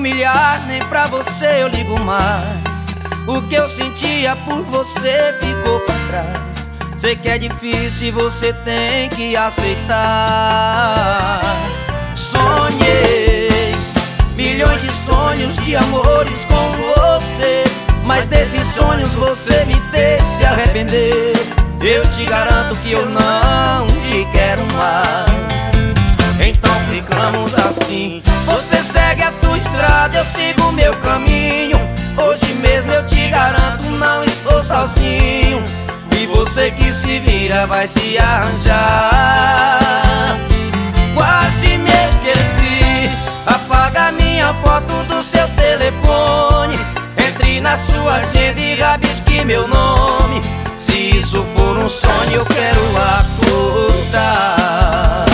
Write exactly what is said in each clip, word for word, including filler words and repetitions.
humilhar, nem pra você eu ligo mais. O que eu sentia por você ficou pra trás. Sei que é difícil e você tem que aceitar. Sonhei milhões de sonhos, de amores com você, mas desses sonhos você me fez se arrepender. Eu te garanto que eu não te quero mais. Então ficamos assim. Você segue a tua estrada, eu sigo o meu caminho. Hoje mesmo eu te garanto, não estou sozinho. E você que se vira vai se arranjar. Quase me esqueci. Apaga minha foto do seu telefone. Entre na sua agenda e rabisque meu nome. Se isso for um sonho eu quero acordar.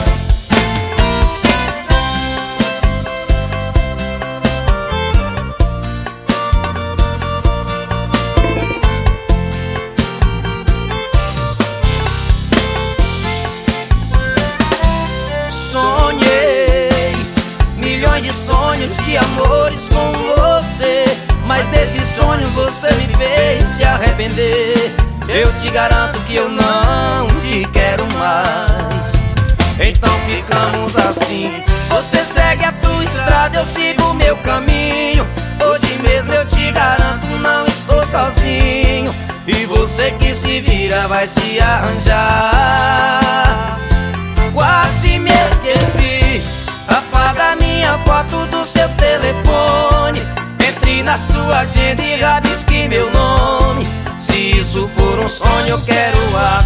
Sonhei milhões de sonhos, de amores com você, mas desses sonhos você me fez se arrepender. Eu te garanto que eu não te quero mais. Então ficamos assim. Você segue a tua estrada, eu sigo o meu caminho. Hoje mesmo eu te garanto, não estou sozinho. E você que se vira vai se arranjar. Quase me esqueci. Apaga minha foto do seu telefone. Entre na sua agenda e rabisque meu nome. Se isso for um sonho eu quero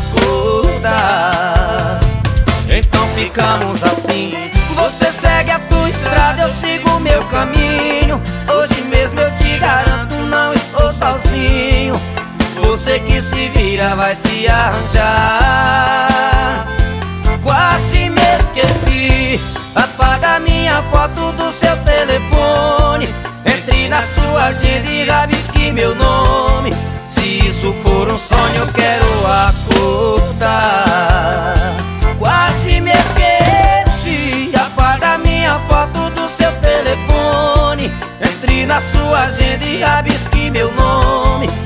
acordar. Então ficamos assim. Você segue a tua estrada, eu sigo o meu caminho. Hoje mesmo eu te garanto, não estou sozinho. Você que se vira vai se arranjar. Quase me esqueci. Apaga minha foto do seu telefone. Entre na sua agenda e rabisque meu nome. Se isso for um sonho eu quero acordar. Quase me esqueci. Apaga minha foto do seu telefone. Entre na sua agenda e rabisque meu nome.